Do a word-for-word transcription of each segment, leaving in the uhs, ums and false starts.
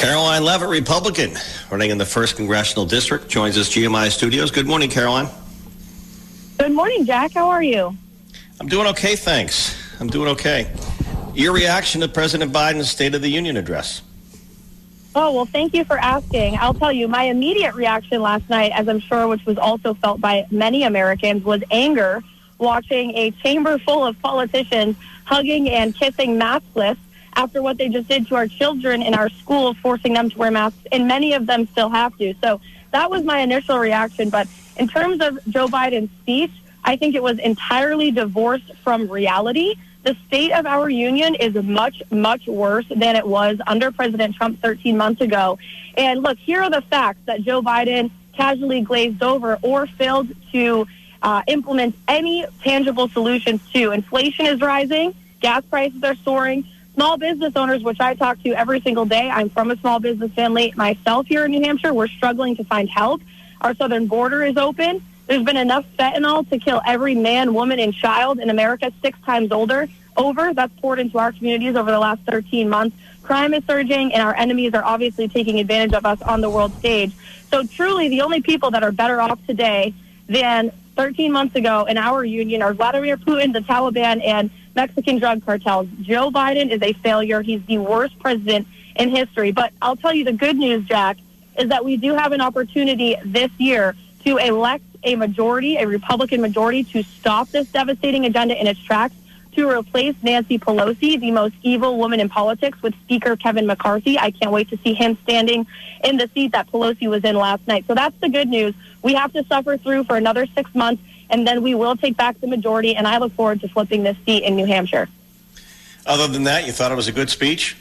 Karoline Leavitt, Republican, running in the first Congressional District, joins us G M I Studios. Good morning, Karoline. Good morning, Jack. How are you? I'm doing okay, thanks. I'm doing okay. Your reaction to President Biden's State of the Union address? Oh, well, thank you for asking. I'll tell you, my immediate reaction last night, as I'm sure which was also felt by many Americans, was anger watching a chamber full of politicians hugging and kissing maskless after what they just did to our children in our schools, forcing them to wear masks, and many of them still have to. So that was my initial reaction. But in terms of Joe Biden's speech, I think it was entirely divorced from reality. The state of our union is much, much worse than it was under President Trump thirteen months ago. And look, here are the facts that Joe Biden casually glazed over or failed to uh, implement any tangible solutions to. Inflation is rising. Gas prices are soaring. Small business owners, which I talk to every single day, I'm from a small business family myself here in New Hampshire, we're struggling to find help. Our southern border is open. There's been enough fentanyl to kill every man, woman, and child in America six times older. Over. That's poured into our communities over the last thirteen months. Crime is surging, and our enemies are obviously taking advantage of us on the world stage. So truly, the only people that are better off today than thirteen months ago in our union are Vladimir Putin, the Taliban, and Mexican drug cartels. Joe Biden is a failure. He's the worst president in history. But I'll tell you the good news, Jack, is that we do have an opportunity this year to elect a majority, a Republican majority, to stop this devastating agenda in its tracks, to replace Nancy Pelosi, the most evil woman in politics, with Speaker Kevin McCarthy. I can't wait to see him standing in the seat that Pelosi was in last night. So that's the good news. We have to suffer through for another six months, and then we will take back the majority, and I look forward to flipping this seat in New Hampshire. Other than that, you thought it was a good speech?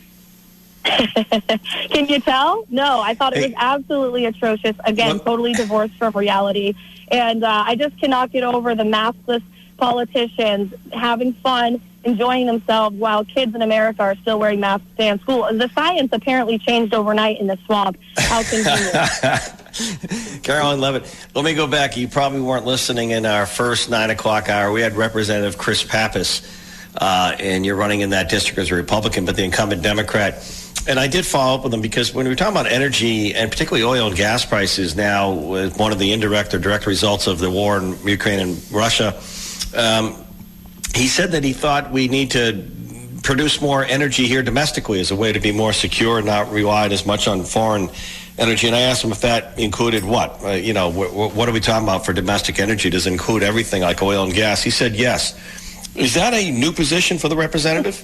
Can you tell? No, I thought it hey. was absolutely atrocious. Again, what? Totally divorced from reality. And uh, I just cannot get over the maskless politicians having fun, enjoying themselves while kids in America are still wearing masks to stay in school. The science apparently changed overnight in the swamp. How convenient. Karoline Leavitt, let me go back. You probably weren't listening in our first nine o'clock hour. We had Representative Chris Pappas, uh, and you're running in that district as a Republican, but the incumbent Democrat. And I did follow up with him because when we were talking about energy, and particularly oil and gas prices now, with one of the indirect or direct results of the war in Ukraine and Russia, um, he said that he thought we need to produce more energy here domestically as a way to be more secure and not rely as much on foreign energy. And I asked him if that included what? Uh, you know, wh- what are we talking about for domestic energy? Does it include everything like oil and gas? He said yes. Is that a new position for the representative?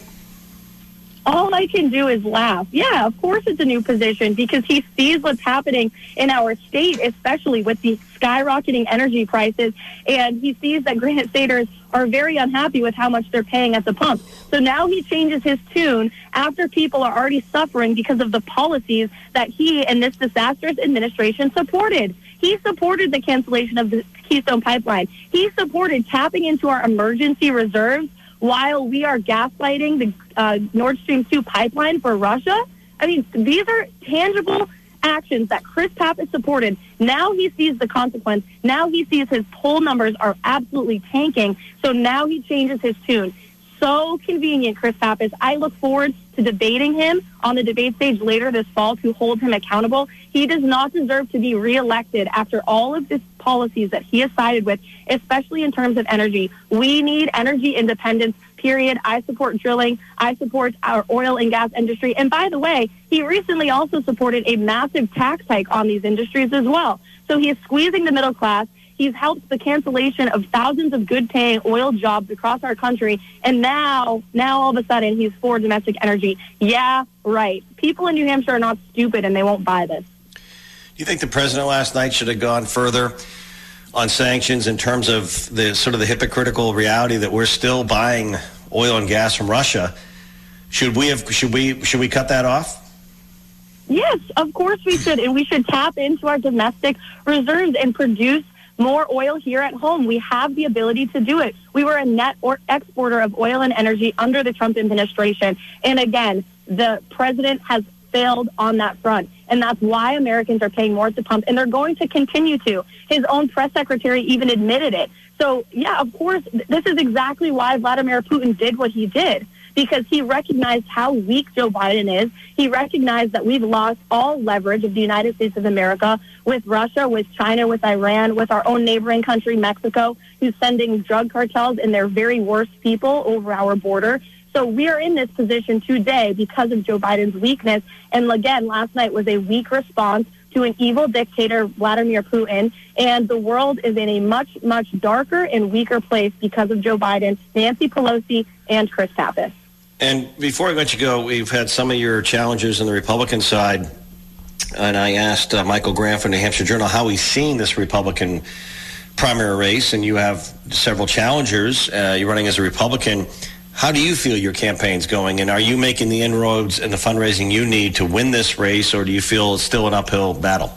All I can do is laugh. Yeah, of course it's a new position because he sees what's happening in our state, especially with the skyrocketing energy prices, and he sees that Granite Staters are very unhappy with how much they're paying at the pump. So now he changes his tune after people are already suffering because of the policies that he and this disastrous administration supported. He supported the cancellation of the Keystone Pipeline. He supported tapping into our emergency reserves while we are gaslighting the uh, Nord Stream two pipeline for Russia. I mean, these are tangible actions that Chris Pappas supported. Now he sees the consequence. Now he sees his poll numbers are absolutely tanking. So now he changes his tune. So convenient, Chris Pappas. I look forward to debating him on the debate stage later this fall to hold him accountable. He does not deserve to be reelected after all of these policies that he has sided with, especially in terms of energy. We need energy independence, period. I support drilling. I support our oil and gas industry. And by the way, he recently also supported a massive tax hike on these industries as well. So he is squeezing the middle class. He's helped the cancellation of thousands of good-paying oil jobs across our country. And now, now all of a sudden, he's for domestic energy. Yeah, right. People in New Hampshire are not stupid, and they won't buy this. Do you think the president last night should have gone further on sanctions in terms of the sort of the hypocritical reality that we're still buying oil and gas from Russia? Should we have? Should we? Should we cut that off? Yes, of course we should, and we should tap into our domestic reserves and produce more oil here at home. We have the ability to do it. We were a net or exporter of oil and energy under the Trump administration. And again, the president has failed on that front. And that's why Americans are paying more at the pump. And they're going to continue to. His own press secretary even admitted it. So, yeah, of course, this is exactly why Vladimir Putin did what he did. because he recognized how weak Joe Biden is. He recognized that we've lost all leverage of the United States of America with Russia, with China, with Iran, with our own neighboring country, Mexico, who's sending drug cartels and their very worst people over our border. So we are in this position today because of Joe Biden's weakness. And again, last night was a weak response to an evil dictator, Vladimir Putin. And the world is in a much, much darker and weaker place because of Joe Biden, Nancy Pelosi, and Chris Pappas. And before I let you go, we've had some of your challengers on the Republican side. And I asked uh, Michael Graham from the New Hampshire Journal how he's seeing this Republican primary race. And you have several challengers. Uh, you're running as a Republican. How do you feel your campaign's going, and are you making the inroads and the fundraising you need to win this race, or do you feel it's still an uphill battle?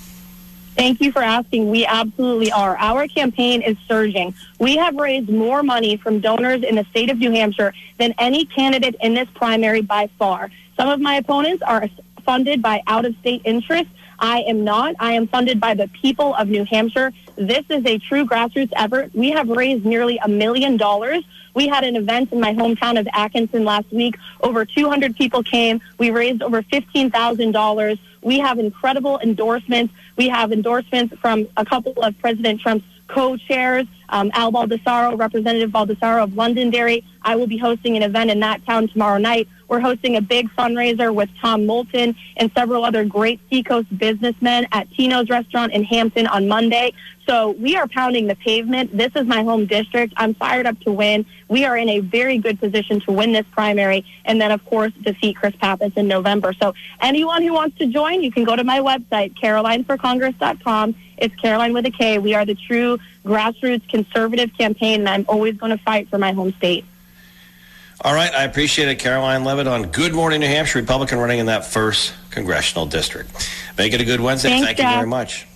Thank you for asking. We absolutely are. Our campaign is surging. We have raised more money from donors in the state of New Hampshire than any candidate in this primary by far. Some of my opponents are funded by out-of-state interests. I am not. I am funded by the people of New Hampshire. This is a true grassroots effort. We have raised nearly a million dollars. We had an event in my hometown of Atkinson last week. Over two hundred people came. We raised over fifteen thousand dollars. We have incredible endorsements. We have endorsements from a couple of President Trump's co-chairs, um, Al Baldessaro, Representative Baldessaro of Londonderry. I will be hosting an event in that town tomorrow night. We're hosting a big fundraiser with Tom Moulton and several other great Seacoast businessmen at Tino's Restaurant in Hampton on Monday. So we are pounding the pavement. This is my home district. I'm fired up to win. We are in a very good position to win this primary and then, of course, defeat Chris Pappas in November. So anyone who wants to join, you can go to my website, caroline for congress dot com. It's Caroline with a K. We are the true grassroots conservative campaign, and I'm always going to fight for my home state. All right, I appreciate it. Caroline Levitt on Good Morning New Hampshire, Republican running in that first congressional district. Make it a good Wednesday. Thanks, Thank Jack. you very much.